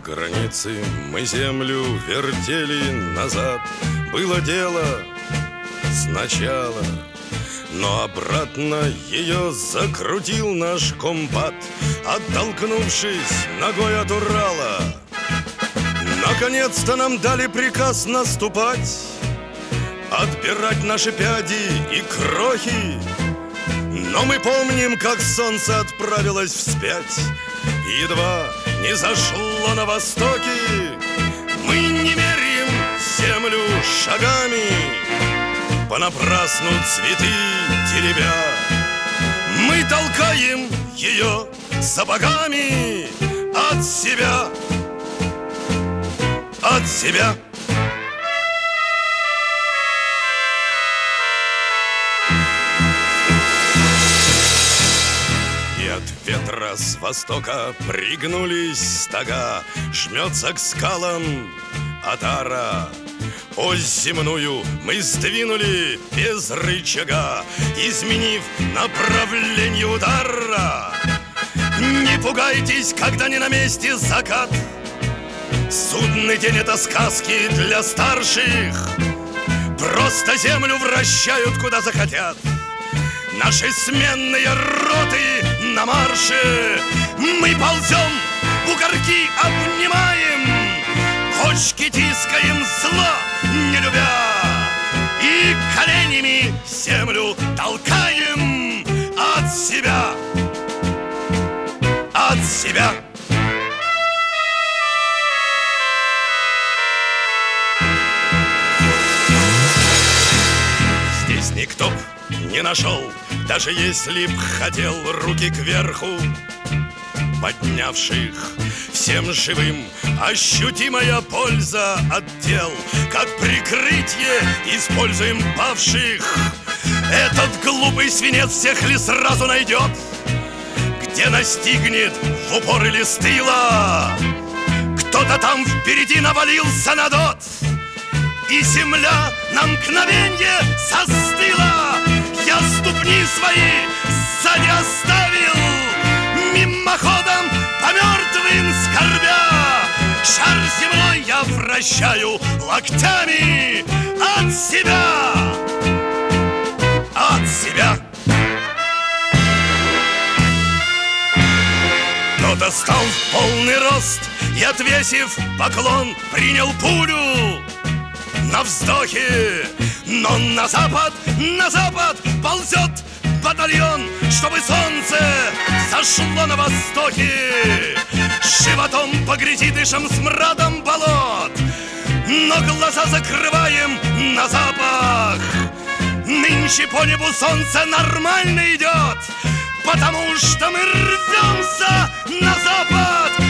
границы мы землю вертели назад. Было дело сначала, но обратно ее закрутил наш комбат, оттолкнувшись ногой от Урала. Наконец-то нам дали приказ наступать, отбирать наши пяди и крохи. Но мы помним, как солнце отправилось вспять, и едва не зашло на востоке. Мы не меряем землю шагами, понапрасну цветы теребя. Мы толкаем ее сапогами от себя, от себя. И от ветра с востока пригнулись стога, жмется к скалам отара. Ось земную мы сдвинули без рычага, изменив направление удара. Не пугайтесь, когда не на месте закат. Судный день — это сказки для старших. Просто землю вращают, куда захотят. Наши сменные роты на марше. Мы ползем, бугорки обнимаем, кочки тискаем, зла не любя, и коленями землю толкаем от себя, от себя. Здесь никто б не нашел, даже если б хотел, руки кверху поднявших. Всем живым ощутимая польза от дел, как прикрытие используем павших. Этот глупый свинец всех ли сразу найдет, где настигнет в упор или с тыла? Кто-то там впереди навалился на дот, и земля на мгновенье застыла. Я ступни свои сзади оставил, мимоходом по мертвым скорбя. Шар земной я вращаю локтями от себя, от себя. Кто-то стал в полный рост и, отвесив поклон, принял пулю на вздохе. Но на запад ползет батальон, чтобы солнце зашло на востоке. Животом по грязи дышим смрадом болот, но глаза закрываем на запах. Нынче по небу солнце нормально идет, потому что мы рвемся на запад.